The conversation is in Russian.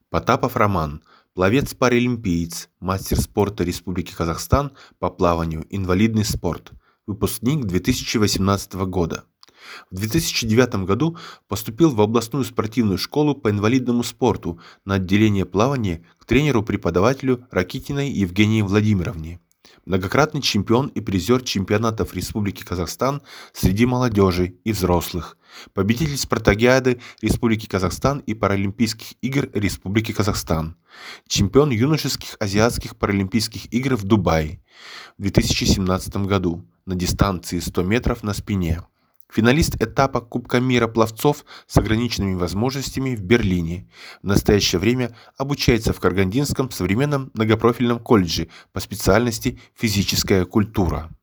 Потапов Роман, пловец-паралимпиец, мастер спорта Республики Казахстан по плаванию, инвалидный спорт, выпускник 2018 года. В 2009 году поступил в областную спортивную школу по инвалидному спорту на отделение плавания к тренеру-преподавателю Ракитиной Евгении Владимировне. Многократный чемпион и призер чемпионатов Республики Казахстан среди молодежи и взрослых, победитель Спартакиады Республики Казахстан и Паралимпийских игр Республики Казахстан, чемпион юношеских азиатских паралимпийских игр в Дубае в 2017 году на дистанции 100 метров на спине. Финалист этапа Кубка мира пловцов с ограниченными возможностями в Берлине. В настоящее время обучается в Карагандинском современном многопрофильном колледже по специальности физическая культура.